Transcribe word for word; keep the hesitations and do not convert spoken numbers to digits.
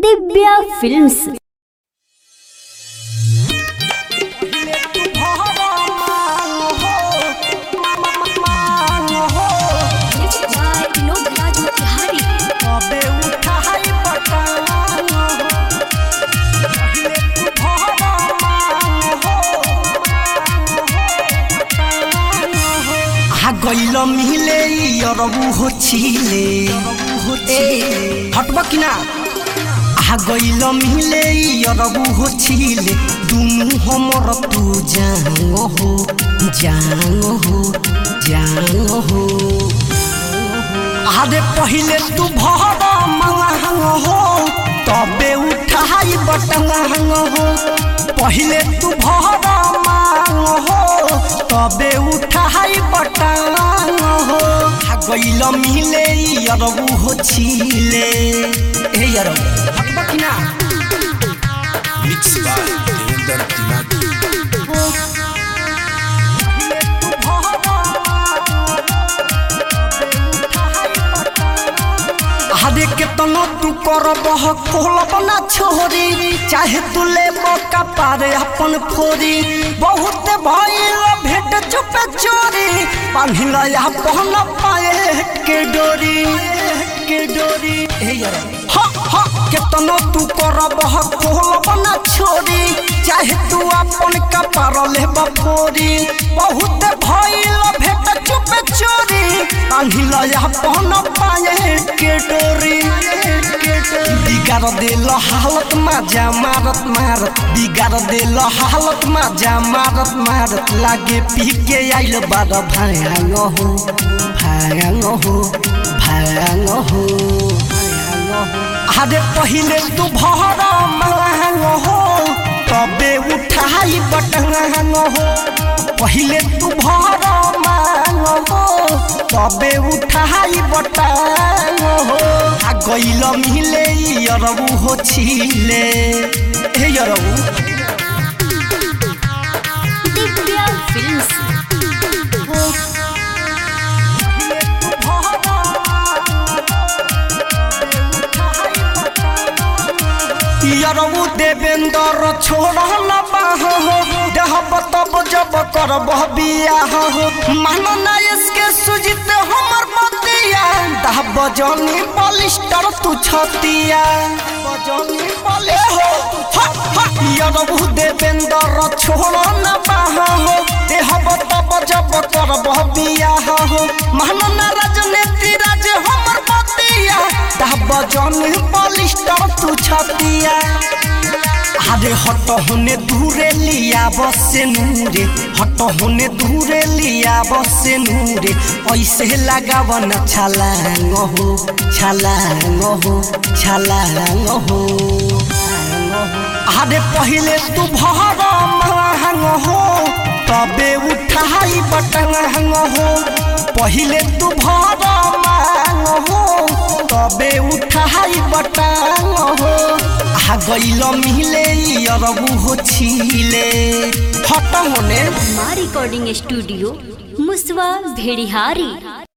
Divya films. गइल मिले यरबू हो छिले हटबा कि ना आ गइल मिले यरबू हो छिले दुनु हमर तू जानो हो जानो हो जानो हो आदे पहिले तू भर मंगांग हो तबे उठाई बटंगांग हो पहिले तू भर मांग हो तबे उठाई बटंगांग हो आ गइल मिले यरबू हो छिले ए यरबू हटबा कि ना मिक्स बाय देवेंद्र तिवारी हरे के तनो तू करब खोलब ना छोरी चाहे तू ले मौका पारे अपन फोरी बहुत भइल भेट चुप चोरी बांधिल अपन पाए के डोरी के डोरी ए यार ह ह के तनो तू करब खोलब ना छोरी चाहे तू अपन कपार ले बफोरी बहुत भइल भेट चुप चोरी बांधिल अपन पाए के डोरी बिगाड़ दिल हालत मजा मारत मारत बिगाड़ दिल हालत मजा मारत मारत लागे पी के आइल बार भांग हो भांग हो भांग हो आदे पहिले तू भर मांग हो तबे उठाई बटंगांग हो पहिले तू भर मांग हो तबे उठाई बटंगांग हो आ गइल मिले यरबू हो छिले ए यरबू दिव्या फिल्म्स। यरबू देवेंद्र छोड़ल बाह हो देहब तब जब करब बियाह हो मानो ना इसके सुजित हमर बतिया दहब जनी पलिस्टर तू छतिया बजनी पले हो यरबू देवेंद्र छोड़ल बाह हो देहब तब जब करब बियाह हो मानो ना राजनीति राज हमर बतिया दहब जनी पलिस्टर तू छतिया अरे हट होने दूरे लिया बसे नूरे हट होने दूरे लिया बसे नूरे ऐसे लगावन छलांग हो छलांग हो छलांग हो अरे पहिले तू भर मांग हो तबे उठाई बटंगांग हो पहिले तू भर मांग हो तबे उठाई बटंगांग हो आ गइल मिले यरबू हो छिले हट होने मां रिकॉर्डिंग स्टूडियो मुसवा भेड़िहारी।